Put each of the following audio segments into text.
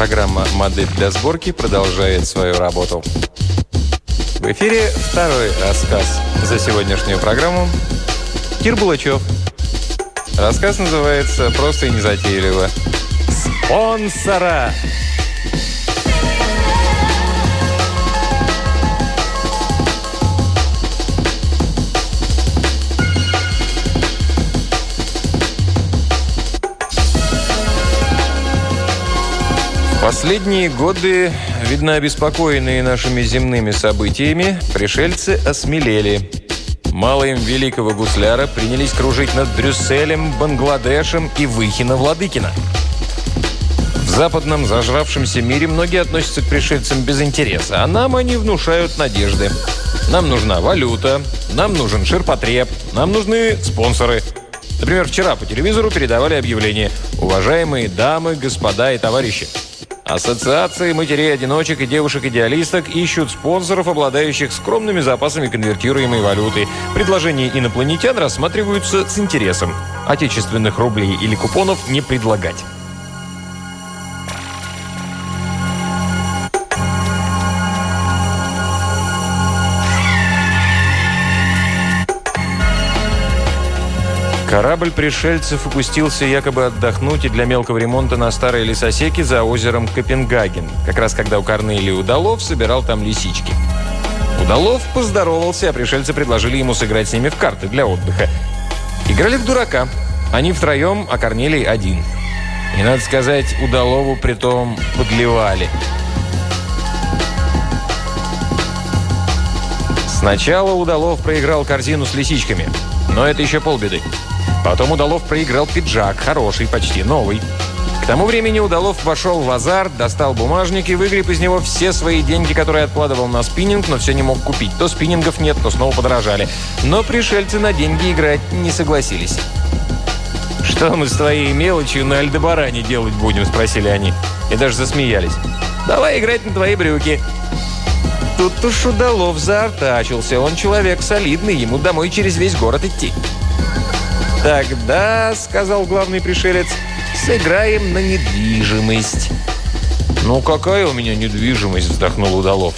Программа «Модель для сборки» продолжает свою работу. В эфире второй рассказ за сегодняшнюю программу. Кир Булачев. Рассказ называется просто и незатейливо «Спонсора». В последние годы, видно обеспокоенные нашими земными событиями, пришельцы осмелели. Мало им великого гусляра принялись кружить над Брюсселем, Бангладешем и Выхино-Владыкино. В западном зажравшемся мире многие относятся к пришельцам без интереса, а нам они внушают надежды. Нам нужна валюта, нам нужен ширпотреб, нам нужны спонсоры. Например, вчера по телевизору передавали объявление: «Уважаемые дамы, господа и товарищи, ассоциации матерей-одиночек и девушек-идеалисток ищут спонсоров, обладающих скромными запасами конвертируемой валюты. Предложения инопланетян рассматриваются с интересом. Отечественных рублей или купонов не предлагать». Корабль пришельцев упустился якобы отдохнуть и для мелкого ремонта на старой лесосеке за озером Копенгаген, как раз когда у Корнелии Удалов собирал там лисички. Удалов поздоровался, а пришельцы предложили ему сыграть с ними в карты для отдыха. Играли в дурака. Они втроем, а Корнелий один. И, надо сказать, Удалову притом подливали. Сначала Удалов проиграл корзину с лисичками, но это еще полбеды. Потом Удалов проиграл пиджак, хороший, почти новый. К тому времени Удалов вошел в азарт, достал бумажник и выгреб из него все свои деньги, которые откладывал на спиннинг, но все не мог купить. То спиннингов нет, то снова подорожали. Но пришельцы на деньги играть не согласились. «Что мы с твоей мелочью на Альдебаране делать будем?» – спросили они. И даже засмеялись. «Давай играть на твои брюки». Тут уж Удалов заортачился. Он человек солидный, ему домой через весь город идти. «Тогда, — сказал главный пришелец, — сыграем на недвижимость». «Ну, какая у меня недвижимость?» — вздохнул Удалов.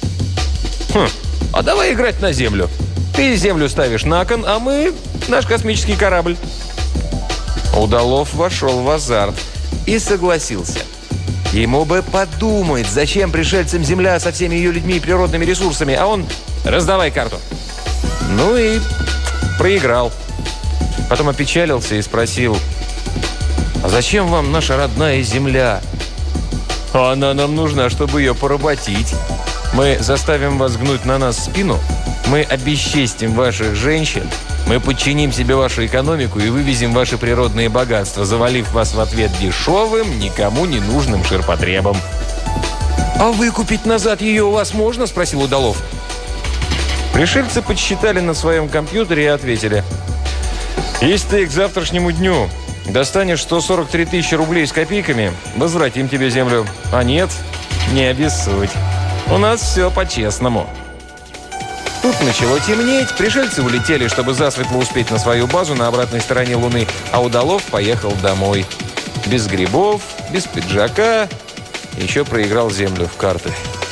А давай играть на землю. Ты землю ставишь на кон, а мы — наш космический корабль». Удалов вошел в азарт и согласился. Ему бы подумать, зачем пришельцам земля со всеми ее людьми и природными ресурсами, а он: «Раздавай карту». Ну и проиграл. Потом опечалился и спросил: «А зачем вам наша родная земля?» «Она нам нужна, чтобы ее поработить. Мы заставим вас гнуть на нас спину, мы обесчестим ваших женщин, мы подчиним себе вашу экономику и вывезем ваши природные богатства, завалив вас в ответ дешевым, никому не нужным ширпотребом». «А выкупить назад ее у вас можно?» – спросил Удалов. Пришельцы подсчитали на своем компьютере и ответили: «Если ты к завтрашнему дню достанешь 143 тысячи рублей с копейками, возвратим тебе землю. А нет, не обессудь. У нас все по-честному». Тут начало темнеть, пришельцы улетели, чтобы засветло успеть на свою базу на обратной стороне Луны, а Удалов поехал домой. Без грибов, без пиджака, еще проиграл землю в карты.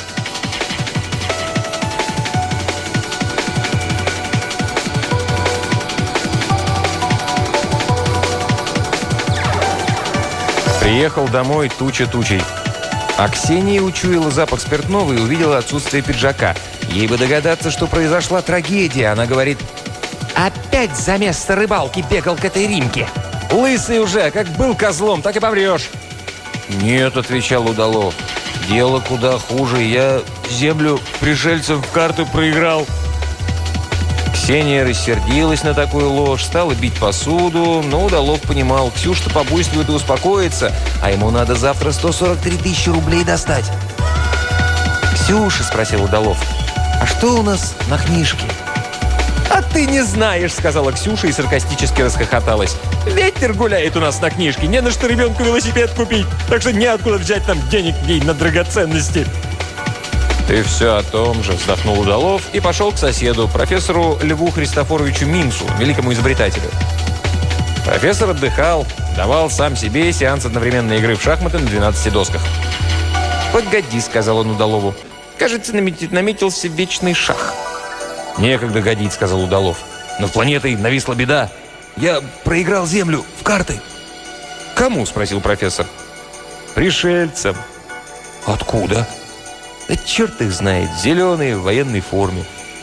Приехал домой туча тучей. А Ксения учуяла запах спиртного и увидела отсутствие пиджака. Ей бы догадаться, что произошла трагедия. Она говорит: «Опять за место рыбалки бегал к этой Римке. Лысый уже, как был козлом, так и помрешь». «Нет», — отвечал Удалов, — «дело куда хуже. Я землю пришельцев в карты проиграл». Ксения рассердилась на такую ложь, стала бить посуду, но Удалов понимал, Ксюша-то побуйствует и успокоится, а ему надо завтра 143 тысячи рублей достать. «Ксюша, — спросил Удалов, — а что у нас на книжке?» «А ты не знаешь, — сказала Ксюша и саркастически расхохоталась. — Ветер гуляет у нас на книжке, не на что ребенку велосипед купить, так что неоткуда взять там денег ей на драгоценности». «Ты все о том же», — вздохнул Удалов и пошел к соседу, профессору Льву Христофоровичу Минцу, великому изобретателю. Профессор отдыхал, давал сам себе сеанс одновременной игры в шахматы на 12 досках. «Погоди», — сказал он Удалову. «Кажется, наметился вечный шах». «Некогда годить», — сказал Удалов. «Над планетой нависла беда. Я проиграл Землю в карты». «Кому?» — спросил профессор. «Пришельцам». «Откуда?» «Да черт их знает. Зеленые, в военной форме».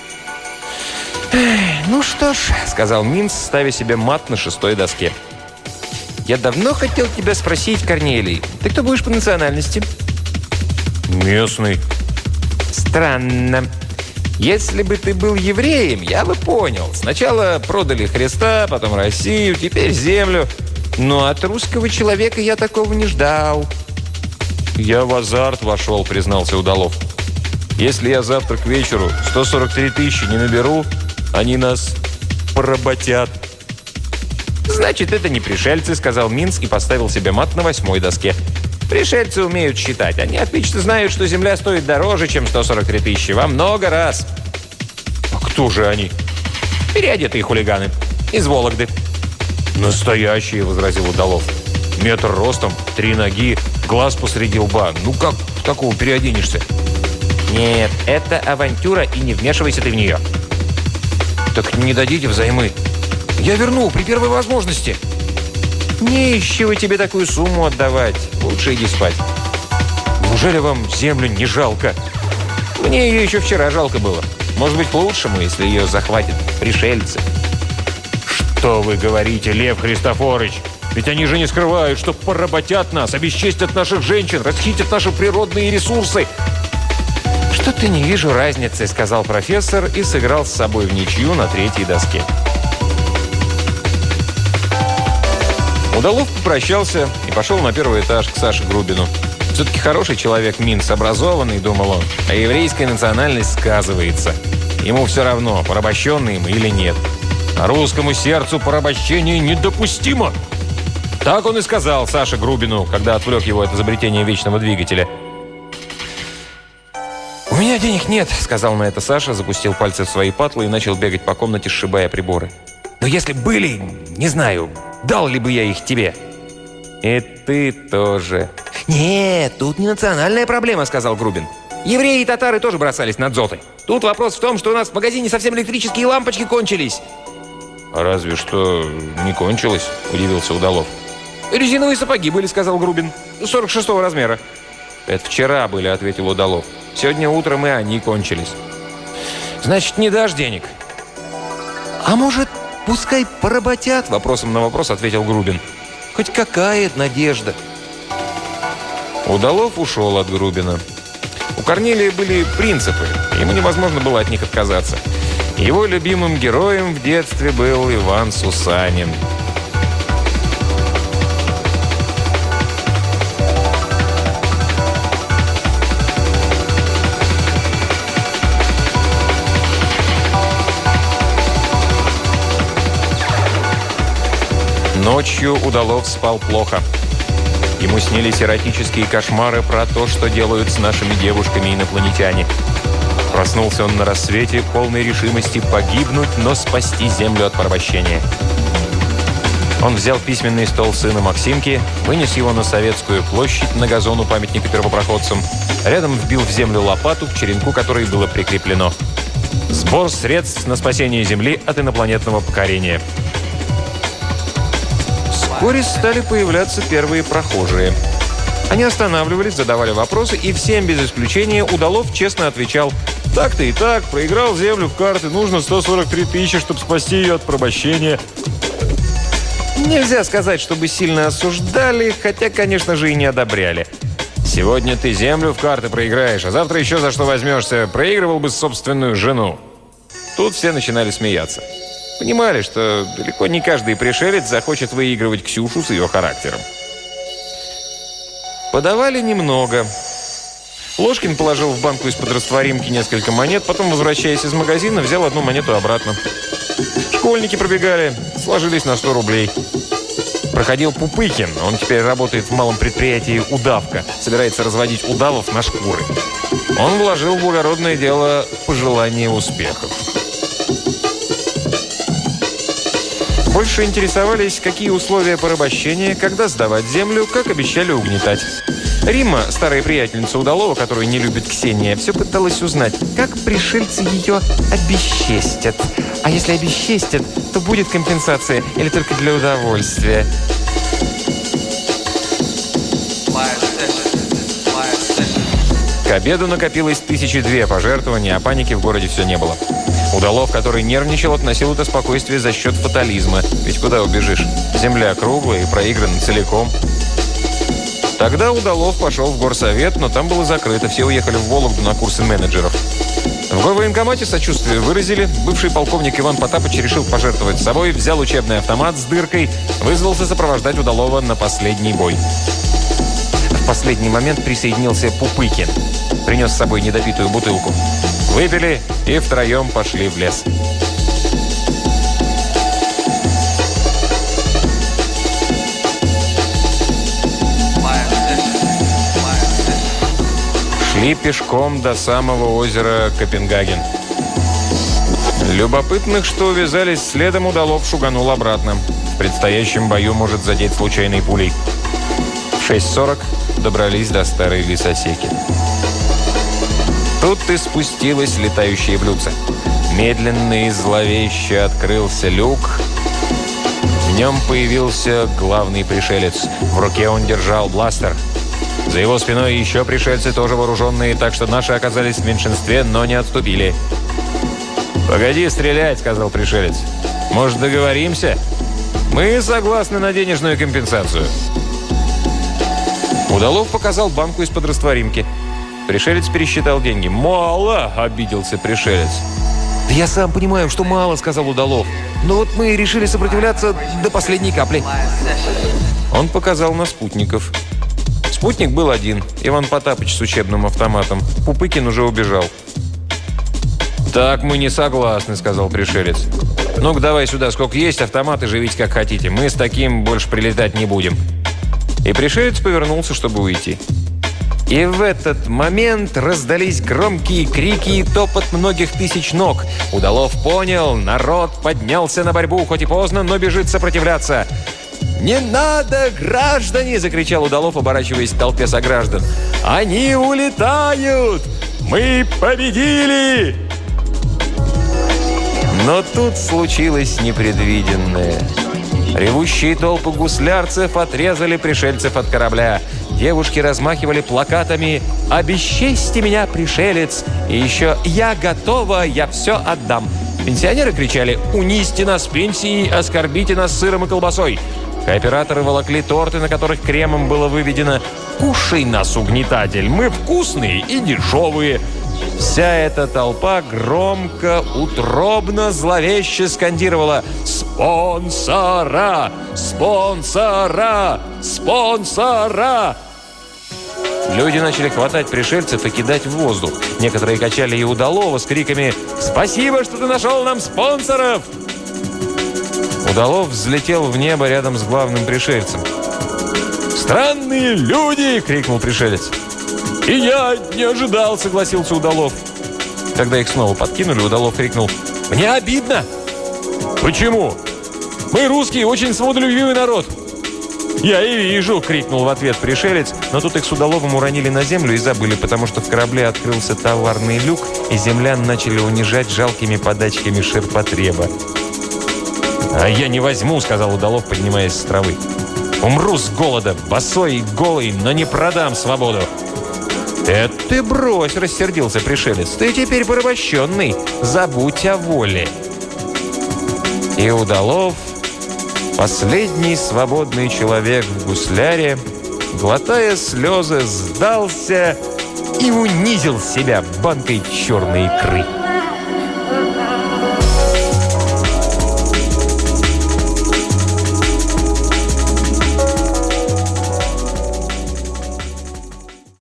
«Ну что ж», — сказал Минц, ставя себе мат на 6-й доске. «Я давно хотел тебя спросить, Корнелий. Ты кто будешь по национальности?» «Местный». «Странно. Если бы ты был евреем, я бы понял. Сначала продали Христа, потом Россию, теперь землю. Но от русского человека я такого не ждал». «Я в азарт вошел», — признался Удалов. «Если я завтра к вечеру 143 тысячи не наберу, они нас поработят». «Значит, это не пришельцы», — сказал Минц и поставил себе мат на 8-й доске. «Пришельцы умеют считать. Они отлично знают, что земля стоит дороже, чем 143 тысячи. Во много раз». «А кто же они?» «Переодетые хулиганы. Из Вологды». «Настоящие», — возразил Удалов. «Метр ростом, 3 ноги, глаз посреди лба. Ну как в такого переоденешься?» «Нет, это авантюра, и не вмешивайся ты в нее». «Так не дадите взаймы?» «Я верну при первой возможности». «Не из чего тебе такую сумму отдавать. Лучше иди спать». «Неужели вам землю не жалко?» «Мне ее еще вчера жалко было. Может быть, к лучшему, если ее захватят пришельцы». «Что вы говорите, Лев Христофорович? Ведь они же не скрывают, что поработят нас, обесчестят наших женщин, расхитят наши природные ресурсы». «Что-то не вижу разницы», — сказал профессор и сыграл с собой в ничью на 3-й доске. Удалов попрощался и пошел на 1-й этаж к Саше Грубину. Все-таки хороший человек Минц, образованный, думал он, а еврейская национальность сказывается. Ему все равно, порабощенный им или нет. А русскому сердцу порабощение недопустимо. Так он и сказал Саше Грубину, когда отвлек его от изобретения вечного двигателя. «У меня денег нет», — сказал на это Саша, запустил пальцы в свои патлы и начал бегать по комнате, сшибая приборы. «Но если были, не знаю, дал ли бы я их тебе?» «И ты тоже». «Нет, тут не национальная проблема», — сказал Грубин. «Евреи и татары тоже бросались на дзоты. Тут вопрос в том, что у нас в магазине совсем электрические лампочки кончились». «Разве что не кончилось», — удивился Удалов. «Резиновые сапоги были», — сказал Грубин. 46-го размера. «Это вчера были», — ответил Удалов. «Сегодня утром и они кончились». «Значит, не дашь денег?» «А может, пускай поработят?» — вопросом на вопрос ответил Грубин. «Хоть какая надежда». Удалов ушел от Грубина. У Корнелия были принципы, ему невозможно было от них отказаться. Его любимым героем в детстве был Иван Сусанин. Ночью Удалов спал плохо. Ему снились эротические кошмары про то, что делают с нашими девушками инопланетяне. Проснулся он на рассвете, полной решимости погибнуть, но спасти Землю от порабощения. Он взял письменный стол сына Максимки, вынес его на Советскую площадь, на газон у памятника первопроходцам. Рядом вбил в землю лопату, к черенку которой было прикреплено: «Сбор средств на спасение Земли от инопланетного покорения». Вскоре стали появляться первые прохожие. Они останавливались, задавали вопросы, и всем без исключения Удалов честно отвечал: «Так-то и так, проиграл Землю в карты, нужно 143 тысячи, чтобы спасти ее от порабощения». Нельзя сказать, чтобы сильно осуждали, хотя, конечно же, и не одобряли. «Сегодня ты Землю в карты проиграешь, а завтра еще за что возьмешься, проигрывал бы собственную жену». Тут все начинали смеяться. Понимали, что далеко не каждый пришелец захочет выигрывать Ксюшу с ее характером. Подавали немного. Ложкин положил в банку из-под растворимки несколько монет, потом, возвращаясь из магазина, взял одну монету обратно. Школьники пробегали, сложились на 100 рублей. Проходил Пупыкин, он теперь работает в малом предприятии «Удавка», собирается разводить удавов на шкуры. Он вложил в благородное дело пожелание успехов. Больше интересовались, какие условия порабощения, когда сдавать землю, как обещали угнетать. Римма, старая приятельница Удалова, которую не любит Ксения, все пыталась узнать, как пришельцы ее обесчестят. А если обесчестят, то будет компенсация или только для удовольствия? К обеду накопилось 1002 пожертвования, а паники в городе все не было. Удалов, который нервничал, относил это спокойствие за счет фатализма. Ведь куда убежишь? Земля круглая и проиграна целиком. Тогда Удалов пошел в горсовет, но там было закрыто. Все уехали в Вологду на курсы менеджеров. В горвоенкомате сочувствие выразили. Бывший полковник Иван Потапыч решил пожертвовать собой, взял учебный автомат с дыркой, вызвался сопровождать Удалова на последний бой. В последний момент присоединился Пупыкин. Принес с собой недопитую бутылку. Выпили и втроем пошли в лес. Шли пешком до самого озера Копенгаген. Любопытных, что увязались следом, Удалов шуганул обратно. В предстоящем бою может задеть случайной пулей. В 6:40 добрались до старой лесосеки. Тут и спустилось летающее блюдце. Медленно и зловеще открылся люк. В нем появился главный пришелец. В руке он держал бластер. За его спиной еще пришельцы, тоже вооруженные, так что наши оказались в меньшинстве, но не отступили. «Погоди стрелять», — сказал пришелец. «Может, договоримся? Мы согласны на денежную компенсацию». Удалов показал банку из-под растворимки. Пришелец пересчитал деньги. «Мало!» – обиделся пришелец. «Да я сам понимаю, что мало», – сказал Удалов. «Но вот мы решили сопротивляться до последней капли». Он показал на спутников. Спутник был один. Иван Потапыч с учебным автоматом. Пупыкин уже убежал. «Так мы не согласны», – сказал пришелец. «Ну-ка давай сюда, сколько есть, автоматы живите как хотите. Мы с таким больше прилетать не будем». И пришелец повернулся, чтобы уйти. И в этот момент раздались громкие крики и топот многих тысяч ног. Удалов понял, народ поднялся на борьбу, хоть и поздно, но бежит сопротивляться. «Не надо, граждане!» – закричал Удалов, оборачиваясь к толпе сограждан. «Они улетают! Мы победили!» Но тут случилось непредвиденное. Ревущие толпы гуслярцев отрезали пришельцев от корабля. Девушки размахивали плакатами «Обесчести меня, пришелец!» и еще «Я готова, я все отдам!». Пенсионеры кричали «Унизьте нас пенсией, оскорбите нас сыром и колбасой!». Кооператоры волокли торты, на которых кремом было выведено «Кушай нас, угнетатель, мы вкусные и дешевые!». Вся эта толпа громко, утробно, зловеще скандировала «Спонсора! Спонсора! Спонсора!». Люди начали хватать пришельцев и кидать в воздух. Некоторые качали и Удалова с криками «Спасибо, что ты нашел нам спонсоров!». Удалов взлетел в небо рядом с главным пришельцем. «Странные люди!» – крикнул пришелец. «И я не ожидал», – согласился Удалов. Когда их снова подкинули, Удалов крикнул «Мне обидно!» «Почему? Мы русские, очень свободолюбивый народ!» «Я и вижу!» – крикнул в ответ пришелец, но тут их с Удаловым уронили на землю и забыли, потому что в корабле открылся товарный люк, и землян начали унижать жалкими подачками ширпотреба. «А я не возьму», – сказал Удалов, поднимаясь с травы. «Умру с голода, босой и голый, но не продам свободу». «Это ты брось», – рассердился пришелец. «Ты теперь порабощенный. Забудь о воле». И Удалов, последний свободный человек в гусляре, глотая слезы, сдался и унизил себя банкой черной икры.